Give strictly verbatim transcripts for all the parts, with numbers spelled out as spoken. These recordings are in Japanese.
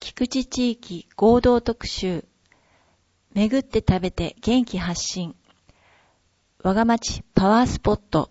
菊池地域合同特集。巡って食べて元気発信。我が町パワースポット。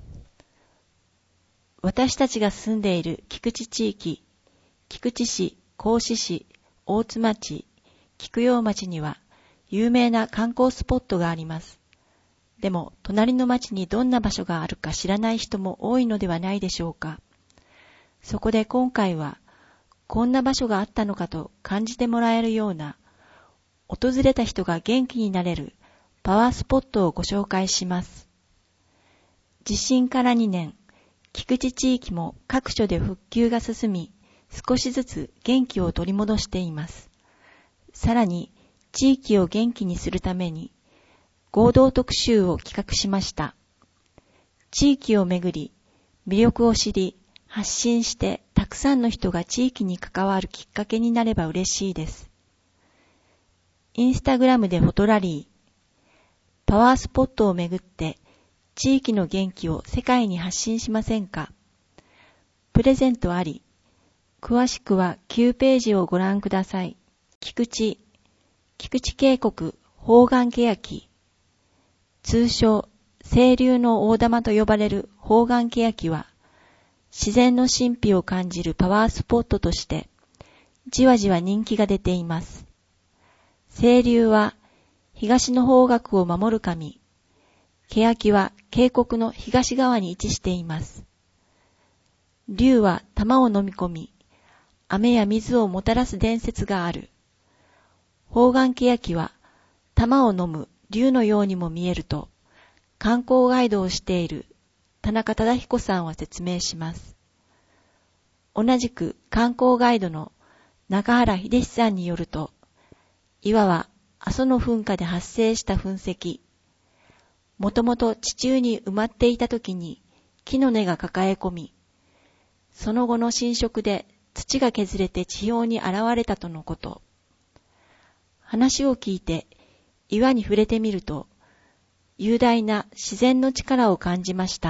私たちが住んでいる菊池地域、菊池市、合志市、大津町、菊陽町には有名な観光スポットがあります。でも隣の町にどんな場所があるか知らない人も多いのではないでしょうか。そこで今回はこんな場所があったのかと感じてもらえるような、訪れた人が元気になれるパワースポットをご紹介します。地震からにねん、菊池地域も各所で復旧が進み、少しずつ元気を取り戻しています。さらに、地域を元気にするために、合同特集を企画しました。地域をめぐり、魅力を知り、発信して、たくさんの人が地域に関わるきっかけになれば嬉しいです。インスタグラムでフォトラリー、パワースポットをめぐって、地域の元気を世界に発信しませんか？プレゼントあり。詳しくはきゅうページをご覧ください。菊池、菊池渓谷宝願欅。通称、清流の大玉と呼ばれる宝願欅は、自然の神秘を感じるパワースポットとして、じわじわ人気が出ています。清流は、東の方角を守る神。欅は渓谷の東側に位置しています。龍は玉を飲み込み、雨や水をもたらす伝説がある。宝願欅は玉を飲む龍のようにも見えると、観光ガイドをしている田中忠彦さんは説明します。同じく観光ガイドの中原秀史さんによると、岩は阿蘇の噴火で発生した噴石。もともと地中に埋まっていたときに木の根が抱え込み、その後の浸食で土が削れて地表に現れたとのこと。話を聞いて岩に触れてみると、雄大な自然の力を感じました。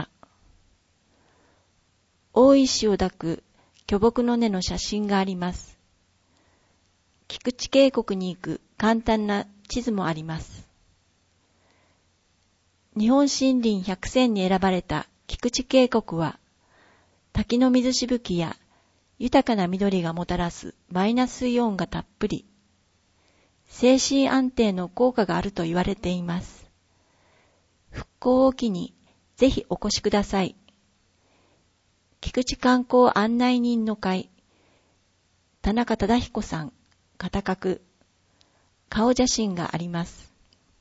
大石を抱く巨木の根の写真があります。菊池渓谷に行く簡単な地図もあります。日本森林百選に選ばれた菊池渓谷は、滝の水しぶきや豊かな緑がもたらすマイナスイオンがたっぷり、精神安定の効果があると言われています。復興を機にぜひお越しください。菊池観光案内人の会、田中忠彦さん、肩書、顔写真があります。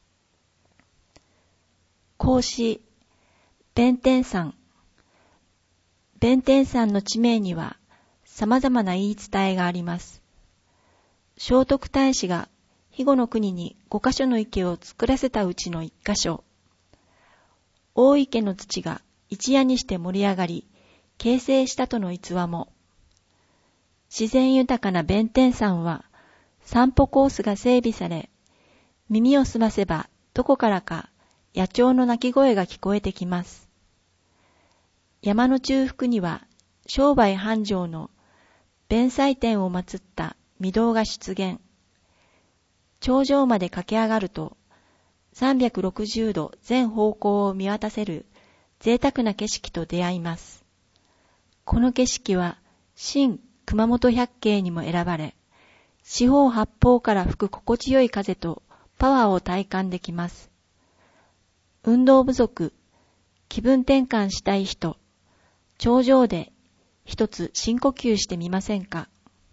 講師、弁天山。弁天山の地名には様々な言い伝えがあります。聖徳太子が肥後の国にごかしょの池を作らせたうちのいっかしょ。大池の土が一夜にして盛り上がり、形成したとの逸話も。自然豊かな弁天山は散歩コースが整備され、耳を澄ませばどこからか野鳥の鳴き声が聞こえてきます。山の中腹には商売繁盛の弁財天を祀った御堂が出現。頂上まで駆け上がるとさんびゃくろくじゅうど全方向を見渡せる贅沢な景色と出会います。この景色は新熊本百景にも選ばれ、四方八方から吹く心地よい風とパワーを体感できます。運動不足、気分転換したい人、頂上で一つ深呼吸してみませんか？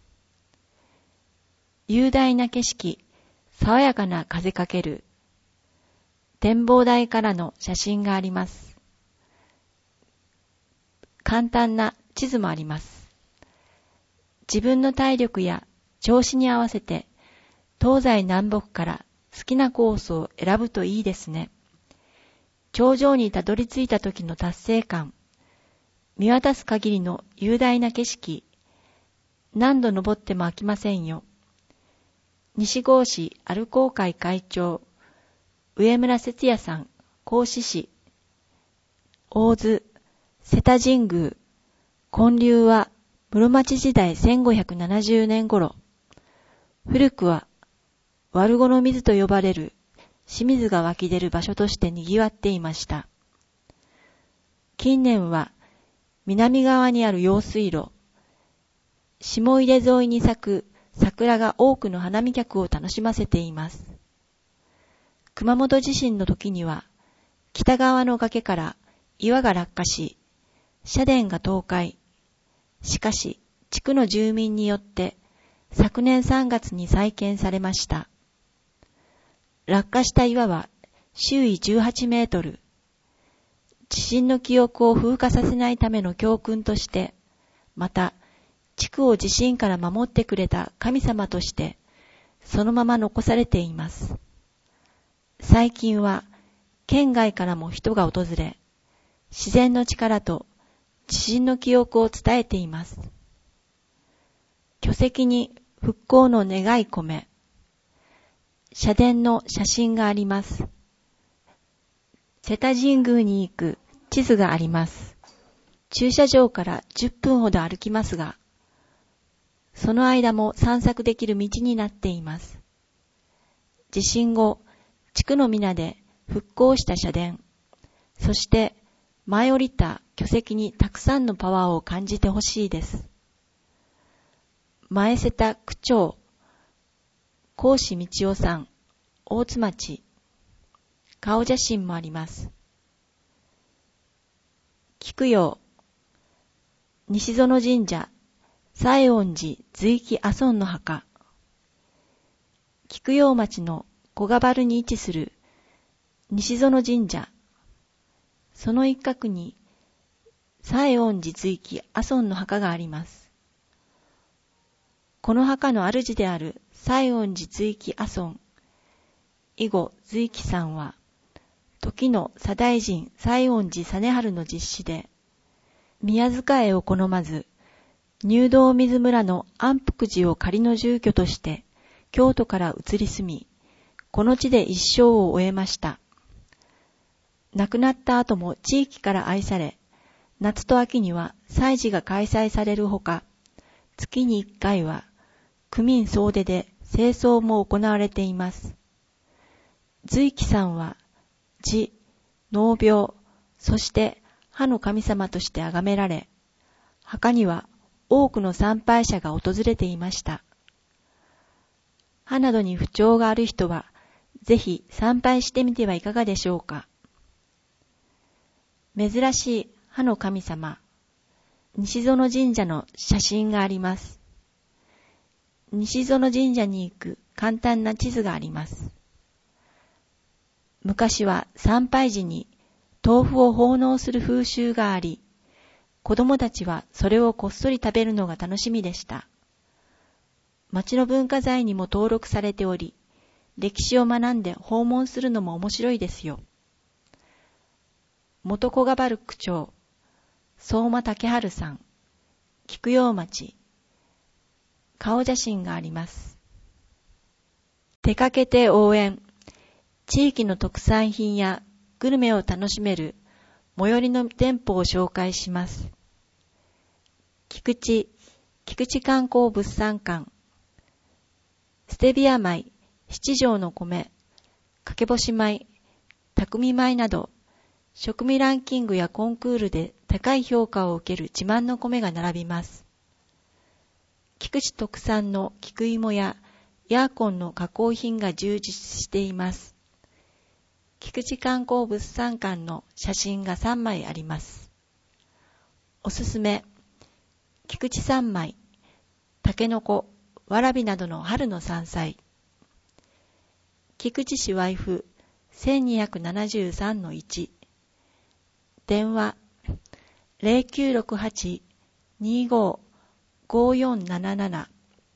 雄大な景色、爽やかな風かける展望台からの写真があります。簡単な地図もあります。自分の体力や調子に合わせて東西南北から好きなコースを選ぶといいですね。頂上にたどり着いた時の達成感、見渡す限りの雄大な景色、何度登っても飽きませんよ。西郷市歩行会会長、上村節也さん、合志市。大津、瀬田神宮。建立は室町時代せんごひゃくななじゅうねん頃。 古くは悪子の水と呼ばれる清水が湧き出る場所として賑わっていました。近年は南側にある用水路、下出沿いに咲く桜が多くの花見客を楽しませています。熊本地震の時には、北側の崖から岩が落下し、社殿が倒壊。しかし、地区の住民によって昨年さんがつに再建されました。落下した岩は周囲じゅうはちメートル。地震の記憶を風化させないための教訓として、また、地区を地震から守ってくれた神様として、そのまま残されています。最近は、県外からも人が訪れ、自然の力と地震の記憶を伝えています。巨石に復興の願い込め、社殿の写真があります。瀬田神宮に行く地図があります。駐車場からじゅっぷんほど歩きますが、その間も散策できる道になっています。地震後、地区の皆で復興した社殿、そして舞い降りた巨石にたくさんのパワーを感じてほしいです。前瀬田区長、高志道夫さん、大津町、顔写真もあります。菊陽、西園神社、西園寺随記阿尊の墓、菊陽町の小川原に位置する西園神社、その一角に西園寺随記阿尊の墓があります。この墓の主である西園寺随記阿尊、以後随記さんは、時の左大臣西園寺実治の実子で、宮塚絵を好まず、入道水村の安福寺を仮の住居として、京都から移り住み、この地で一生を終えました。亡くなった後も地域から愛され、夏と秋には祭事が開催されるほか、月にいっかいは区民総出で清掃も行われています。随記さんは、痔、脳病、そして歯の神様として崇められ、墓には多くの参拝者が訪れていました。歯などに不調がある人は、ぜひ参拝してみてはいかがでしょうか。珍しい歯の神様、西園神社の写真があります。西園神社に行く簡単な地図があります。昔は参拝時に豆腐を奉納する風習があり、子供たちはそれをこっそり食べるのが楽しみでした。町の文化財にも登録されており、歴史を学んで訪問するのも面白いですよ。元小川原区長、相馬武春さん、菊陽町、顔写真があります。出かけて応援、地域の特産品やグルメを楽しめる最寄りの店舗を紹介します。菊池、菊池観光物産館、ステビア米、七条の米、かけぼし米、匠米など、食味ランキングやコンクールで高い評価を受ける自慢の米が並びます。菊池特産の菊芋やヤーコンの加工品が充実しています。菊池観光物産館の写真がさんまいあります。おすすめ、菊池三昧、タケノコ、わらびなどの春の山菜。菊池市ワイフ せんにひゃくななじゅうさんのいち。電話 ゼロきゅうろくはち にーごー ごーよんなななな。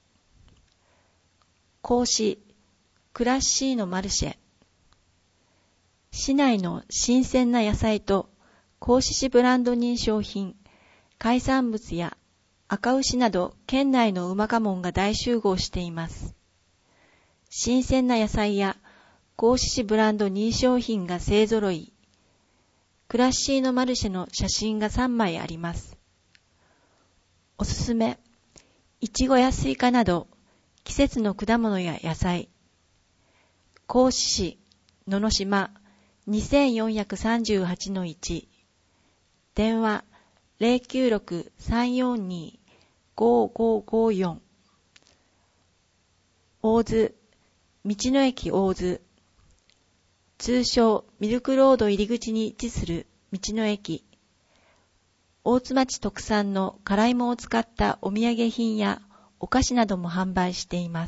講師、クラッシーのマルシェ。市内の新鮮な野菜と合志市ブランド認証品、海産物や赤牛など県内のうまかもんが大集合しています。新鮮な野菜や合志市ブランド認証品が勢ぞろい。クラッシーのマルシェの写真がさんまいあります。おすすめ、いちごやスイカなど季節の果物や野菜。合志市、野々島、にせんよんひゃくさんじゅうはちのいち。電話、ゼロきゅうろく さんよんに ごごごよん。大津、道の駅大津。通称ミルクロード入り口に位置する道の駅。大津町特産の辛芋を使ったお土産品やお菓子なども販売しています。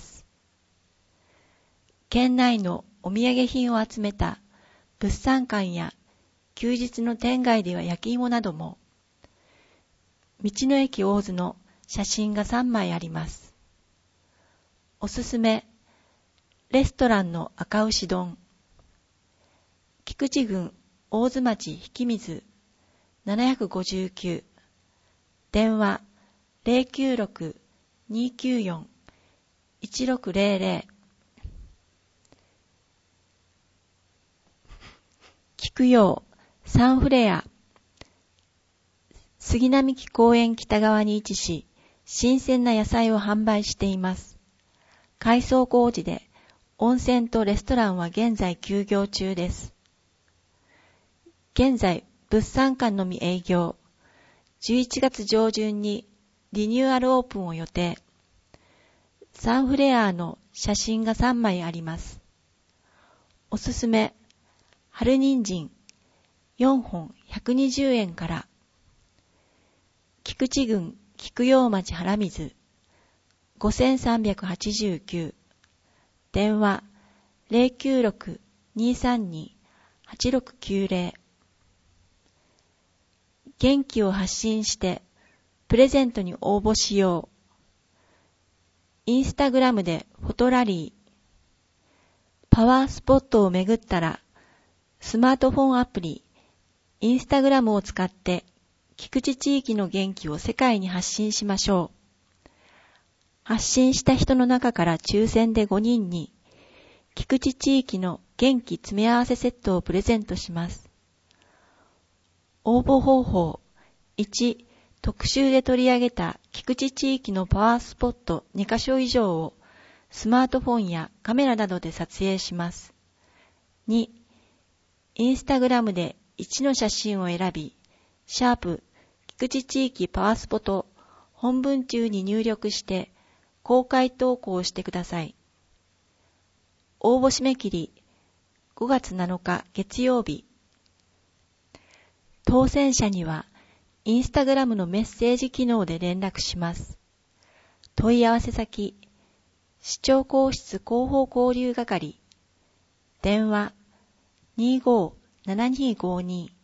県内のお土産品を集めた物産館や休日の店街では焼き芋なども。道の駅大津の写真がさんまいあります。おすすめ、レストランの赤牛丼。菊池郡大津町引水ななごきゅう。電話 ゼロきゅうろく にきゅうよん いちろくゼロゼロ。菊陽サンフレア。杉並木公園北側に位置し、新鮮な野菜を販売しています。改装工事で温泉とレストランは現在休業中です。現在、物産館のみ営業。じゅういちがつ上旬にリニューアルオープンを予定。サンフレアの写真がさんまいあります。おすすめ、春人参よんほんひゃくにじゅうえんから。菊池郡菊陽町原水ごせんさんびゃくはちじゅうきゅう。電話 ゼロきゅうろく にさんに はちろくきゅうゼロ。元気を発信してプレゼントに応募しよう。インスタグラムでフォトラリー。パワースポットを巡ったらスマートフォンアプリインスタグラムを使って菊池地域の元気を世界に発信しましょう。発信した人の中から抽選でごにんに菊池地域の元気詰め合わせセットをプレゼントします。応募方法いち、特集で取り上げた菊池地域のパワースポットにかしょ以上をスマートフォンやカメラなどで撮影します。に、インスタグラムでいちの写真を選び、シャープ菊池地域パワースポと本文中に入力して公開投稿してください。応募締め切りごがつなのか月曜日。当選者にはインスタグラムのメッセージ機能で連絡します。問い合わせ先、市長公室広報交流係、電話 にじゅうご ななにーごに